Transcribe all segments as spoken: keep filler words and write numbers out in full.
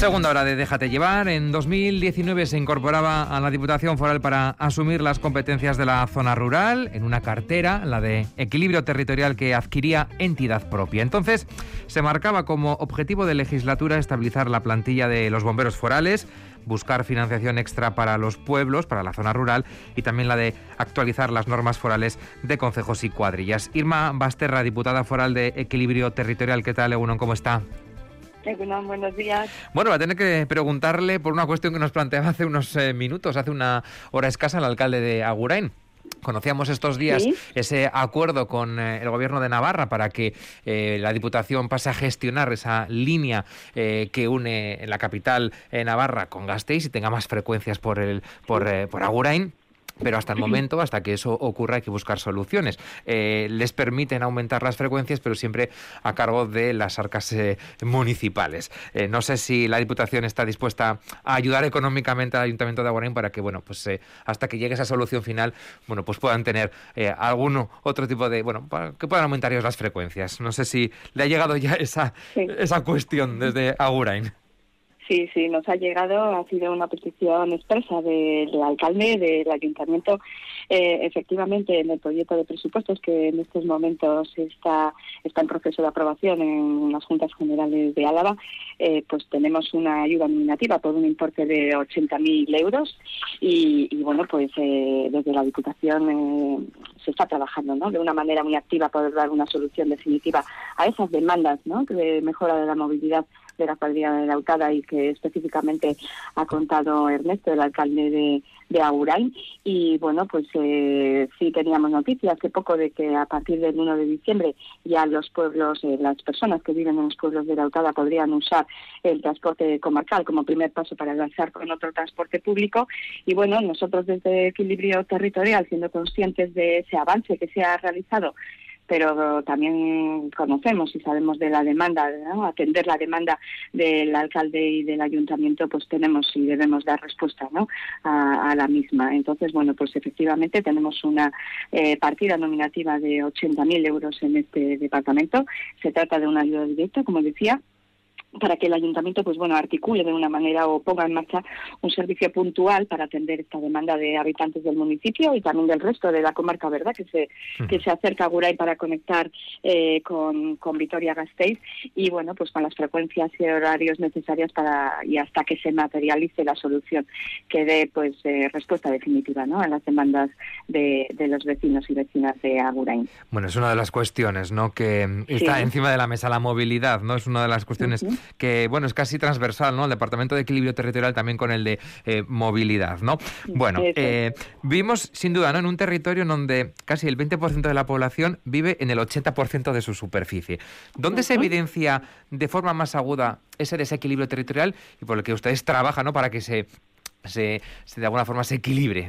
Segunda hora de Déjate Llevar. En dos mil diecinueve se incorporaba a la Diputación Foral para asumir las competencias de la zona rural en una cartera, la de equilibrio territorial, que adquiría entidad propia. Entonces se marcaba como objetivo de legislatura estabilizar la plantilla de los bomberos forales, buscar financiación extra para los pueblos, para la zona rural, y también la de actualizar las normas forales de concejos y cuadrillas. Irma Basterra, diputada foral de Equilibrio Territorial, ¿qué tal, Egunon? ¿Cómo está? Egunon, buenos días. Bueno, va a tener que preguntarle por una cuestión que nos planteaba hace unos eh, minutos, hace una hora escasa, el alcalde de Agurain. Conocíamos estos días ¿Sí? ese acuerdo con eh, el Gobierno de Navarra para que eh, la Diputación pase a gestionar esa línea eh, que une la capital eh, Navarra con Gasteiz y tenga más frecuencias por el por, eh, por Agurain. Pero hasta el momento, hasta que eso ocurra, hay que buscar soluciones. Eh, les permiten aumentar las frecuencias, pero siempre a cargo de las arcas eh, municipales. Eh, no sé si la Diputación está dispuesta a ayudar económicamente al Ayuntamiento de Agurain para que, bueno, pues eh, hasta que llegue esa solución final, bueno, pues puedan tener eh, algún otro tipo de, bueno, para que puedan aumentar ellos las frecuencias. No sé si le ha llegado ya esa, sí. esa cuestión desde Agurain. Sí, sí, nos ha llegado, ha sido una petición expresa del alcalde, del ayuntamiento. Eh, efectivamente, en el proyecto de presupuestos que en estos momentos está, está en proceso de aprobación en las Juntas Generales de Álava, eh, pues tenemos una ayuda nominativa por un importe de ochenta mil euros y, y bueno, pues eh, desde la Diputación eh, se está trabajando, ¿no?, de una manera muy activa para dar una solución definitiva a esas demandas, ¿no?, de mejora de la movilidad de la cuadrilla de Lautada y que específicamente ha contado Ernesto, el alcalde de, de Agurain. Y bueno, pues eh, sí teníamos noticias hace poco de que a partir del uno de diciembre ya los pueblos, eh, las personas que viven en los pueblos de Lautada podrían usar el transporte comarcal como primer paso para lanzar con otro transporte público. Y bueno, nosotros desde Equilibrio Territorial, siendo conscientes de ese avance que se ha realizado, pero también conocemos y sabemos de la demanda, ¿no?, atender la demanda del alcalde y del ayuntamiento, pues tenemos y debemos dar respuesta, ¿no?, a, a la misma. Entonces, bueno, pues efectivamente tenemos una eh, partida nominativa de ochenta mil euros en este departamento. Se trata de una ayuda directa, como decía, para que el ayuntamiento, pues bueno, articule de una manera o ponga en marcha un servicio puntual para atender esta demanda de habitantes del municipio y también del resto de la comarca, ¿verdad?, que se uh-huh. que se acerca a Agurain para conectar eh, con, con Vitoria-Gasteiz y bueno, pues con las frecuencias y horarios necesarias para y hasta que se materialice la solución que dé pues eh, respuesta definitiva, ¿no?, a las demandas de, de los vecinos y vecinas de Agurain. Bueno, es una de las cuestiones, ¿no?, que está sí. encima de la mesa, la movilidad, ¿no? Es una de las cuestiones uh-huh. que, bueno, es casi transversal, ¿no?, el Departamento de Equilibrio Territorial también con el de eh, movilidad, ¿no? Bueno, eh, vivimos sin duda, ¿no?, en un territorio en donde casi el veinte por ciento de la población vive en el ochenta por ciento de su superficie. ¿Dónde uh-huh. se evidencia de forma más aguda ese desequilibrio territorial y por el que ustedes trabajan, ¿no?, para que se, se, se de alguna forma se equilibre?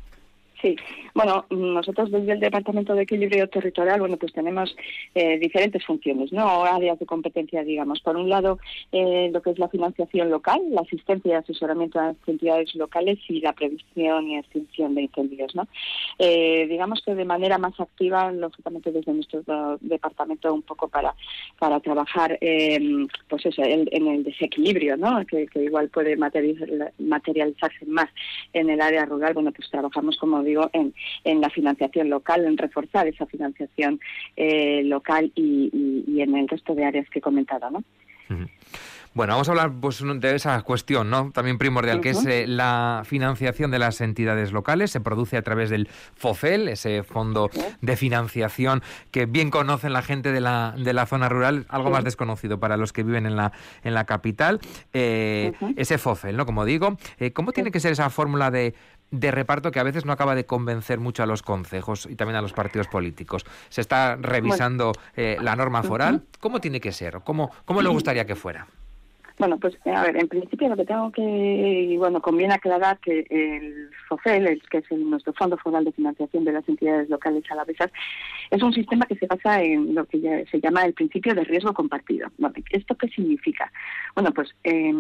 Sí, bueno, nosotros desde el Departamento de Equilibrio Territorial, bueno, pues tenemos eh, diferentes funciones, ¿no?, áreas de competencia, digamos. Por un lado, eh, lo que es la financiación local, la asistencia y asesoramiento a las entidades locales y la prevención y extinción de incendios, ¿no? Eh, digamos que de manera más activa, lógicamente desde nuestro departamento, un poco para para trabajar, eh, pues eso, el, en el desequilibrio, ¿no?, que, que igual puede materializar, materializarse más en el área rural. Bueno, pues trabajamos, como digo, En, en la financiación local, en reforzar esa financiación eh, local y, y, y en el resto de áreas que he comentado, ¿no? Uh-huh. Bueno, vamos a hablar pues de esa cuestión, ¿no?, también primordial, uh-huh. que es eh, la financiación de las entidades locales. Se produce a través del FOFEL, ese fondo uh-huh. de financiación que bien conocen la gente de la de la zona rural, algo uh-huh. más desconocido para los que viven en la en la capital. Eh, uh-huh. Ese FOFEL, ¿no?, como digo, eh, ¿cómo uh-huh. tiene que ser esa fórmula de de reparto que a veces no acaba de convencer mucho a los concejos y también a los partidos políticos? Se está revisando eh, la norma foral. ¿Cómo tiene que ser? ¿Cómo, cómo le gustaría que fuera? Bueno, pues a ver, en principio lo que tengo que, y bueno, conviene aclarar que el FOFEL, el, que es el, nuestro Fondo Foral de Financiación de las Entidades Locales Alavesas, es un sistema que se basa en lo que ya se llama el principio de riesgo compartido. Bueno, ¿esto qué significa? Bueno, pues eh,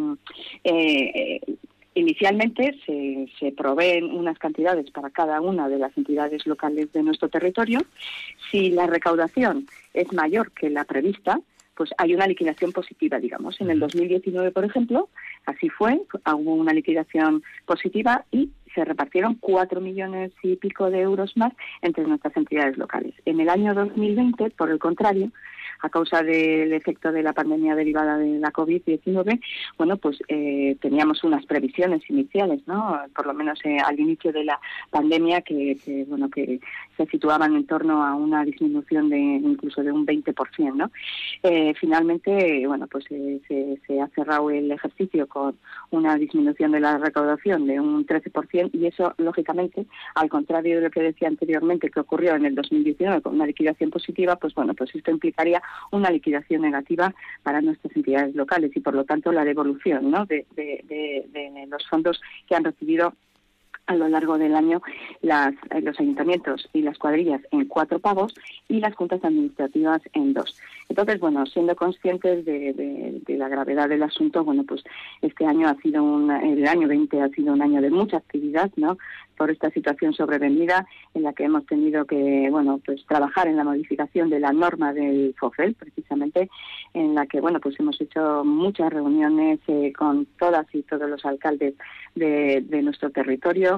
eh, inicialmente se, se proveen unas cantidades para cada una de las entidades locales de nuestro territorio. Si la recaudación es mayor que la prevista, pues hay una liquidación positiva, digamos. En el dos mil diecinueve, por ejemplo, así fue, hubo una liquidación positiva y se repartieron cuatro millones y pico de euros más entre nuestras entidades locales. En el año dos mil veinte, por el contrario, a causa del efecto de la pandemia derivada de la covid diecinueve, bueno, pues eh, teníamos unas previsiones iniciales, ¿no? Por lo menos eh, al inicio de la pandemia que, que, bueno, que se situaban en torno a una disminución de incluso de un veinte por ciento, ¿no? Eh, finalmente, bueno, pues eh, se, se ha cerrado el ejercicio con una disminución de la recaudación de un trece por ciento y eso, lógicamente, al contrario de lo que decía anteriormente que ocurrió en el dos mil diecinueve con una liquidación positiva, pues bueno, pues esto implicaría una liquidación negativa para nuestras entidades locales y, por lo tanto, la devolución, ¿no?, de, de, de, de los fondos que han recibido a lo largo del año las, los ayuntamientos y las cuadrillas en cuatro pagos y las juntas administrativas en dos. Entonces, bueno, siendo conscientes de, de, de la gravedad del asunto, bueno, pues este año ha sido un, el año veinte ha sido un año de mucha actividad, ¿no?, por esta situación sobrevenida en la que hemos tenido que, bueno, pues trabajar en la modificación de la norma del FOFEL, precisamente, en la que, bueno, pues hemos hecho muchas reuniones eh, con todas y todos los alcaldes de, de nuestro territorio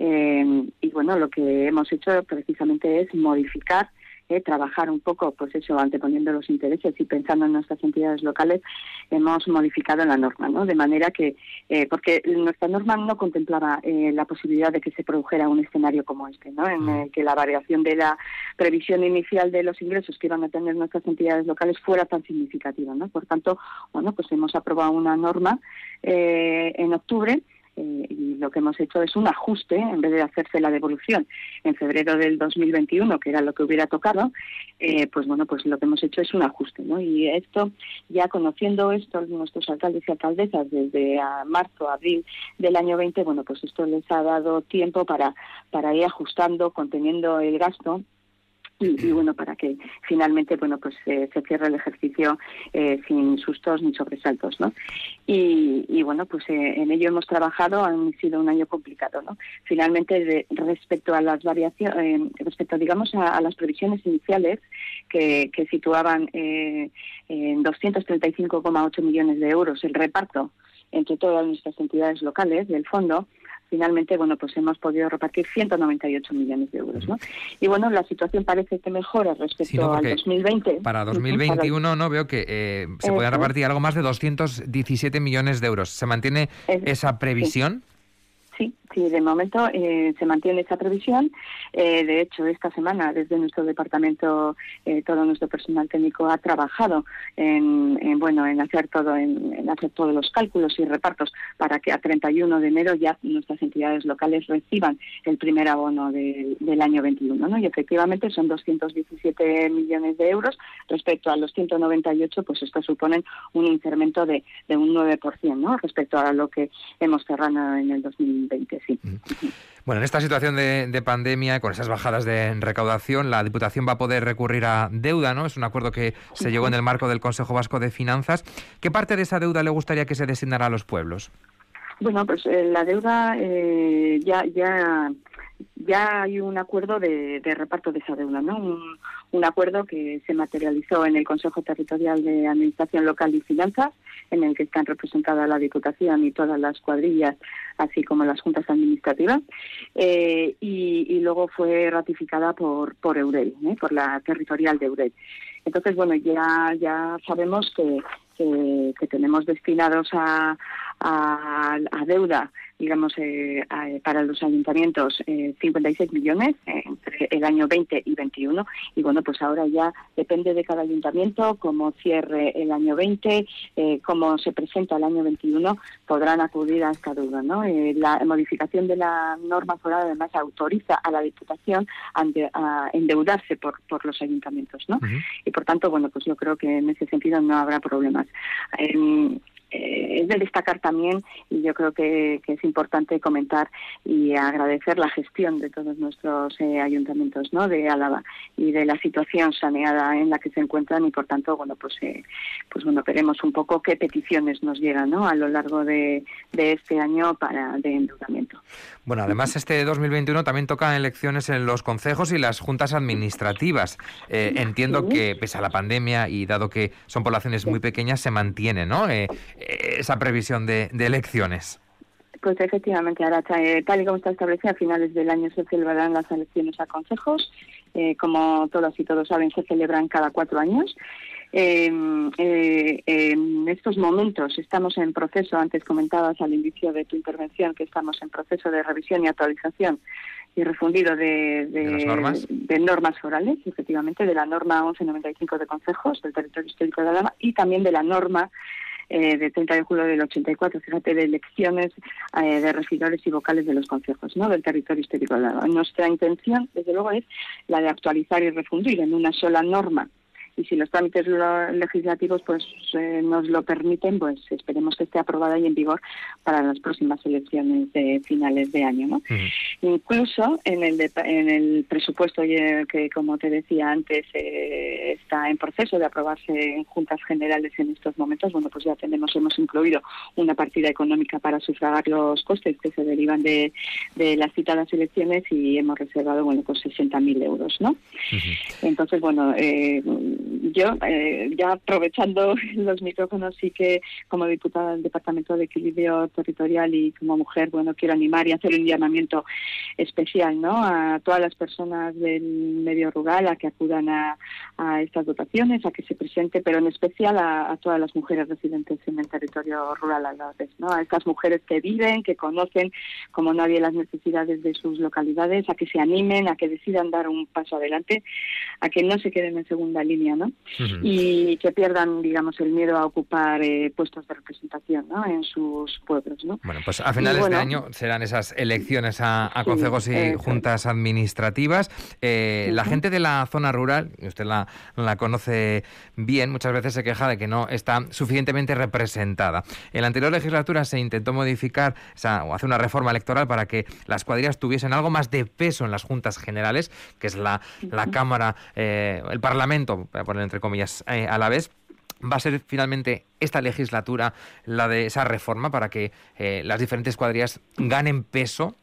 eh, y, bueno, lo que hemos hecho precisamente es modificar Eh, trabajar un poco, pues eso, anteponiendo los intereses y pensando en nuestras entidades locales, hemos modificado la norma, ¿no? De manera que, eh, porque nuestra norma no contemplaba eh, la posibilidad de que se produjera un escenario como este, ¿no?, en el que la variación de la previsión inicial de los ingresos que iban a tener nuestras entidades locales fuera tan significativa, ¿no? Por tanto, bueno, pues hemos aprobado una norma eh, en octubre. Eh, y lo que hemos hecho es un ajuste, en vez de hacerse la devolución en febrero del dos mil veintiuno, que era lo que hubiera tocado, eh, pues bueno, pues lo que hemos hecho es un ajuste, ¿no? Y esto, ya conociendo esto, nuestros alcaldes y alcaldesas desde a marzo, abril del año veinte, bueno, pues esto les ha dado tiempo para, para ir ajustando, conteniendo el gasto. Y, y bueno, para que finalmente, bueno, pues eh, se cierre el ejercicio eh, sin sustos ni sobresaltos, ¿no? Y, y bueno, pues eh, en ello hemos trabajado, ha sido un año complicado, ¿no? Finalmente, de, respecto a las variaciones, eh, respecto, digamos, a, a las previsiones iniciales que, que situaban eh, en doscientos treinta y cinco coma ocho millones de euros el reparto entre todas nuestras entidades locales del fondo, finalmente, bueno, pues hemos podido repartir ciento noventa y ocho millones de euros, ¿no? Y bueno, la situación parece que mejora respecto sí, no, al dos mil veinte. Para dos mil veintiuno, para el... no veo que eh, se pueden repartir algo más de doscientos diecisiete millones de euros. ¿Se mantiene es, esa previsión? Sí. Sí, sí, de momento eh, se mantiene esa previsión. Eh, de hecho, esta semana, desde nuestro departamento, eh, todo nuestro personal técnico ha trabajado en, en bueno, en hacer todo, en, en hacer todos los cálculos y repartos para que a treinta y uno de enero ya nuestras entidades locales reciban el primer abono de, del año veintiuno, ¿no? Y efectivamente son doscientos diecisiete millones de euros respecto a los ciento noventa y ocho, pues esto supone un incremento de, de un nueve por ciento, ¿no?, respecto a lo que hemos cerrado en el dos mil veinte, sí. Bueno, en esta situación de, de pandemia, con esas bajadas de recaudación, la Diputación va a poder recurrir a deuda, ¿no? Es un acuerdo que se llegó en el marco del Consejo Vasco de Finanzas. ¿Qué parte de esa deuda le gustaría que se designara a los pueblos? Bueno, pues eh, la deuda eh, ya ya ya hay un acuerdo de, de reparto de esa deuda, ¿no? Un, un acuerdo que se materializó en el Consejo Territorial de Administración Local y Finanzas, en el que están representadas la Diputación y todas las cuadrillas, así como las juntas administrativas, eh, y, y luego fue ratificada por por Eudel, ¿eh? por la territorial de Eudel. Entonces, bueno, ya ya sabemos que que, que tenemos destinados a, a, a deuda, digamos, eh, a, para los ayuntamientos eh, cincuenta y seis millones eh, entre el año veinte y veintiuno, y bueno, pues ahora ya depende de cada ayuntamiento cómo cierre el año veinte, eh, cómo se presenta el año veintiuno, podrán acudir a esta deuda, ¿no? Eh, la modificación de la norma foral además autoriza a la Diputación a, a endeudarse por, por los ayuntamientos, ¿no? Uh-huh. Y por tanto, bueno, pues yo creo que en ese sentido no habrá problemas. Eh, Eh, es de destacar también, y yo creo que, que es importante comentar y agradecer la gestión de todos nuestros eh, ayuntamientos, ¿no?, de Álava, y de la situación saneada en la que se encuentran, y por tanto, bueno, pues eh, pues bueno, veremos un poco qué peticiones nos llegan, ¿no?, a lo largo de, de este año para de endeudamiento. Bueno, además este dos mil veintiuno también tocan elecciones en los concejos y las juntas administrativas. Eh, entiendo Sí. que, pese a la pandemia y dado que son poblaciones muy pequeñas, se mantiene, ¿no?, eh, esa previsión de, de elecciones. Pues efectivamente, Arantxa, eh, tal y como está establecido, a finales del año se celebrarán las elecciones a concejos. Eh, como todas y todos saben, se celebran cada cuatro años. Eh, eh, en estos momentos estamos en proceso, antes comentabas al inicio de tu intervención que estamos en proceso de revisión y actualización y refundido de, de, ¿De las normas? de normas forales, efectivamente, de la norma once noventa y cinco de consejos del territorio histórico de Álava, y también de la norma eh, de treinta de julio del ochenta y cuatro, fíjate, de elecciones eh, de regidores y vocales de los consejos, ¿no?, del territorio histórico de Álava. Nuestra intención, desde luego, es la de actualizar y refundir en una sola norma. Y si los trámites legislativos pues eh, nos lo permiten, pues esperemos que esté aprobada y en vigor para las próximas elecciones de finales de año, ¿no? Uh-huh. Incluso en el de, en el presupuesto eh, que, como te decía antes, eh, está en proceso de aprobarse en juntas generales en estos momentos, bueno, pues ya tenemos, hemos incluido una partida económica para sufragar los costes que se derivan de, de las citadas elecciones, y hemos reservado, bueno, pues sesenta mil euros, ¿no? Uh-huh. Entonces, bueno, eh, yo, eh, ya aprovechando los micrófonos, sí que como diputada del Departamento de Equilibrio Territorial y como mujer, bueno, quiero animar y hacer un llamamiento especial, ¿no?, a todas las personas del medio rural a que acudan a, a estas dotaciones, a que se presente, pero en especial a, a todas las mujeres residentes en el territorio rural alavés, ¿no?, a estas mujeres que viven, que conocen como nadie las necesidades de sus localidades, a que se animen, a que decidan dar un paso adelante, a que no se queden en segunda línea, ¿no? Uh-huh. Y que pierdan, digamos, el miedo a ocupar eh, puestos de representación, ¿no?, en sus pueblos, ¿no? Bueno, pues a finales bueno, de año serán esas elecciones a, a sí, consejos y eh, juntas administrativas. Eh, uh-huh. La gente de la zona rural, usted la, la conoce bien, muchas veces se queja de que no está suficientemente representada. En la anterior legislatura se intentó modificar o, sea, o hacer una reforma electoral para que las cuadrillas tuviesen algo más de peso en las juntas generales, que es la, uh-huh. la Cámara, eh, el Parlamento, para poner entre comillas, eh, a la vez. ¿Va a ser finalmente esta legislatura la de esa reforma para que eh, las diferentes cuadrillas ganen peso?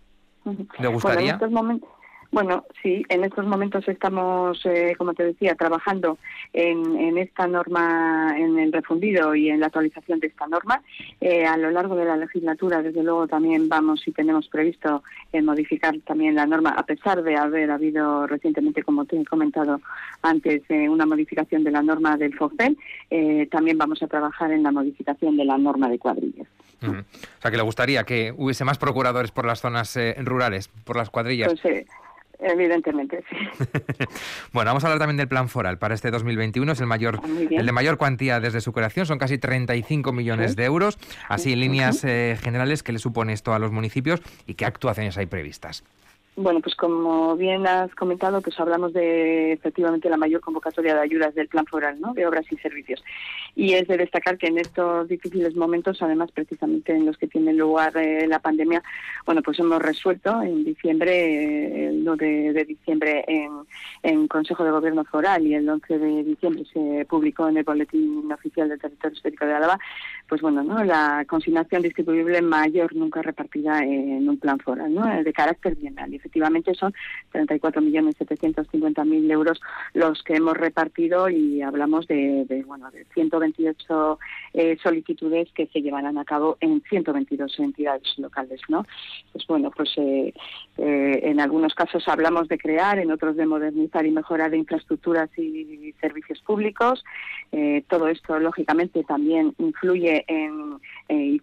¿Le gustaría? Bueno, en estos momentos, bueno, sí, en estos momentos estamos, eh, como te decía, trabajando en, en esta norma, en el refundido y en la actualización de esta norma. Eh, a lo largo de la legislatura, desde luego, también vamos y tenemos previsto eh, modificar también la norma, a pesar de haber habido recientemente, como te he comentado antes, eh, una modificación de la norma del FOCPEL. Eh, también vamos a trabajar en la modificación de la norma de cuadrillas. Uh-huh. O sea, que le gustaría que hubiese más procuradores por las zonas eh, rurales, por las cuadrillas. Pues, eh, evidentemente, sí. Bueno, vamos a hablar también del plan foral para este dos mil veintiuno. Es el mayor, el de mayor cuantía desde su creación, son casi treinta y cinco millones ¿Sí? de euros. Así, en líneas eh, generales, ¿qué le supone esto a los municipios y qué actuaciones hay previstas? Bueno, pues como bien has comentado, pues hablamos de efectivamente la mayor convocatoria de ayudas del Plan Foral, ¿no?, de obras y servicios. Y es de destacar que en estos difíciles momentos, además precisamente en los que tiene lugar eh, la pandemia, bueno, pues hemos resuelto en diciembre, eh, el uno de, de diciembre en, en Consejo de Gobierno Foral, y el once de diciembre se publicó en el Boletín Oficial del Territorio Histórico de Álava, pues bueno, ¿no?, la consignación distribuible mayor nunca repartida en un plan foral, ¿no?, de carácter bienal. Efectivamente son treinta y cuatro millones setecientos cincuenta mil euros los que hemos repartido, y hablamos de, de bueno, de ciento veintiocho eh, solicitudes que se llevarán a cabo en ciento veintidós entidades locales, ¿no? Pues bueno, pues eh, eh, en algunos casos hablamos de crear, en otros de modernizar y mejorar infraestructuras y servicios públicos. Eh, todo esto, lógicamente, también influye en, eh, y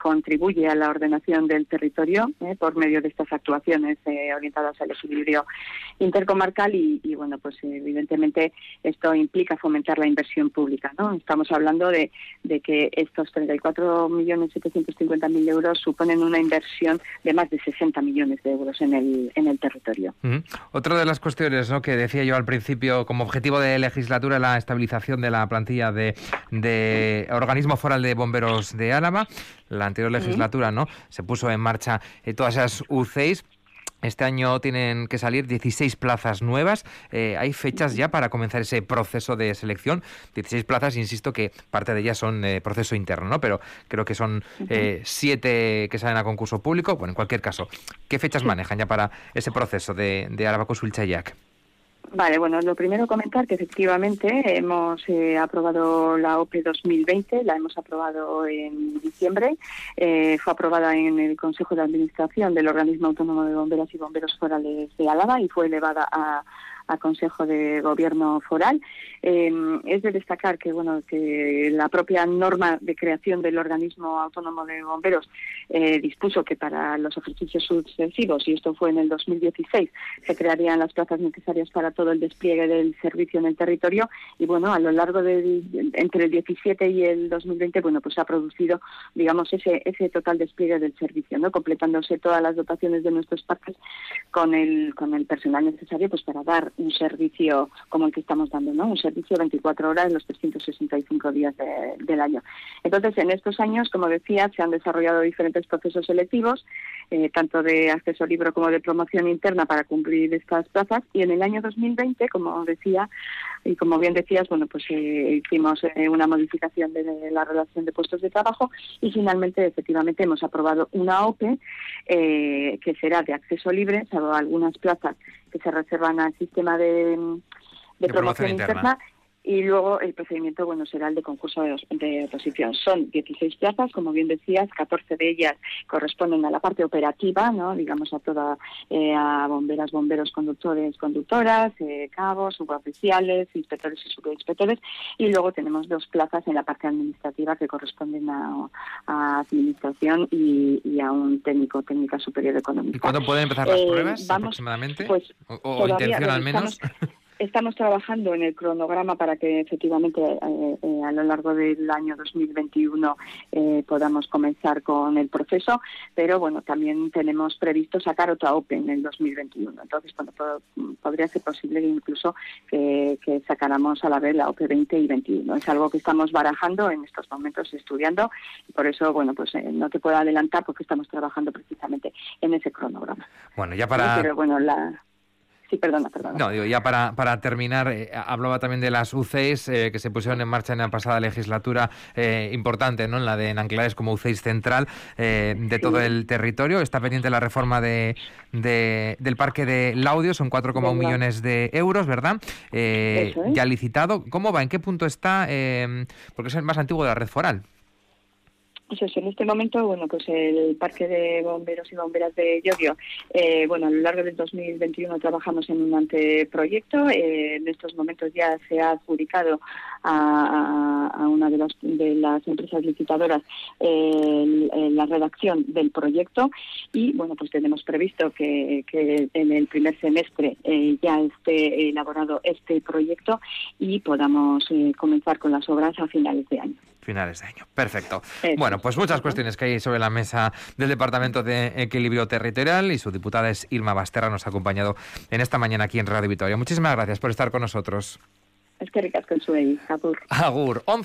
contribuye a la ordenación del territorio eh, por medio de estas actuaciones eh, orientadas al equilibrio intercomarcal y, y bueno, pues evidentemente esto implica fomentar la inversión pública, ¿no? Estamos hablando de, de que estos treinta y cuatro millones setecientos cincuenta mil euros suponen una inversión de más de sesenta millones de euros en el en el territorio. Uh-huh. Otra de las cuestiones, ¿no?, que decía yo al principio, como objetivo de legislatura, la estabilización de la plantilla de, de organismo foral de bomberos de Álava. La anterior legislatura, ¿no?, se puso en marcha eh, todas esas U C Is. Este año tienen que salir dieciséis plazas nuevas. Eh, ¿Hay fechas ya para comenzar ese proceso de selección? dieciséis plazas, insisto, que parte de ellas son eh, proceso interno, ¿no? Pero creo que son eh, siete que salen a concurso público. Bueno, en cualquier caso, ¿qué fechas manejan ya para ese proceso de, de Álava Consulta-Yak? Vale, bueno, lo primero comentar que efectivamente hemos eh, aprobado la O P dos mil veinte, la hemos aprobado en diciembre, eh, fue aprobada en el Consejo de Administración del Organismo Autónomo de Bomberas y Bomberos Forales de Álava y fue elevada a a Consejo de Gobierno Foral. Eh, es de destacar que bueno que la propia norma de creación del organismo autónomo de bomberos eh, dispuso que para los ejercicios sucesivos, y esto fue en el dos mil dieciséis, se crearían las plazas necesarias para todo el despliegue del servicio en el territorio y bueno, a lo largo de entre el diecisiete y el dos mil veinte, bueno, pues se ha producido, digamos, ese ese total despliegue del servicio, ¿no?, completándose todas las dotaciones de nuestros parques con el con el personal necesario pues para dar un servicio como el que estamos dando, ¿no? Un servicio veinticuatro horas los trescientos sesenta y cinco días de, del año. Entonces, en estos años, como decía, se han desarrollado diferentes procesos selectivos, eh, tanto de acceso libre como de promoción interna para cumplir estas plazas. Y en el año dos mil veinte, como decía, y como bien decías, bueno, pues eh, hicimos eh, una modificación de, de la relación de puestos de trabajo y finalmente, efectivamente, hemos aprobado una O P E eh, que será de acceso libre, salvo algunas plazas que se reservan al sistema de, de, de promoción interna. interna y luego el procedimiento bueno será el de concurso de, de oposición. Son dieciséis plazas, como bien decías, catorce de ellas corresponden a la parte operativa, no, digamos a toda eh, a bomberas, bomberos, conductores, conductoras, eh, cabos, suboficiales, inspectores y subinspectores, y luego tenemos dos plazas en la parte administrativa que corresponden a, a administración y, y a un técnico, técnica superior económica. ¿Y cuándo pueden empezar las eh, pruebas vamos, aproximadamente? Pues, o o intención al menos. Estamos, Estamos trabajando en el cronograma para que efectivamente eh, eh, a lo largo del año dos mil veintiuno eh, podamos comenzar con el proceso, pero bueno, también tenemos previsto sacar otra O P E en el dos mil veintiuno. Entonces, bueno, todo, podría ser posible incluso que, que sacáramos a la vez la O P E veinte y veintiuno. Es algo que estamos barajando en estos momentos, estudiando, y por eso, bueno, pues eh, no te puedo adelantar porque estamos trabajando precisamente en ese cronograma. Bueno, ya para... Sí, pero bueno, la... Sí, perdona, perdona. No, digo, ya para, para terminar, eh, hablaba también de las U C Is eh, que se pusieron en marcha en la pasada legislatura, eh, importante, ¿no?, en la de Nanclares como U C I central eh, de todo sí. el territorio. Está pendiente la reforma de, de del parque de Laudio, son cuatro coma uno millones de euros, ¿verdad? Eh, Eso es. Ya licitado. ¿Cómo va? ¿En qué punto está? Eh, porque es el más antiguo de la red foral. Eso es, en este momento, bueno, pues el Parque de Bomberos y Bomberas de Llodio, eh, bueno, a lo largo del dos mil veintiuno trabajamos en un anteproyecto, eh, en estos momentos ya se ha adjudicado a, a una de las, de las empresas licitadoras eh, la redacción del proyecto y, bueno, pues tenemos previsto que, que en el primer semestre eh, ya esté elaborado este proyecto y podamos eh, comenzar con las obras a finales de año. Finales de año. Perfecto. Eso. Bueno, pues muchas cuestiones que hay sobre la mesa del Departamento de Equilibrio Territorial y su diputada es Irma Basterra, nos ha acompañado en esta mañana aquí en Radio Vitoria. Muchísimas gracias por estar con nosotros. Es que ricasco en su Agur. Agur.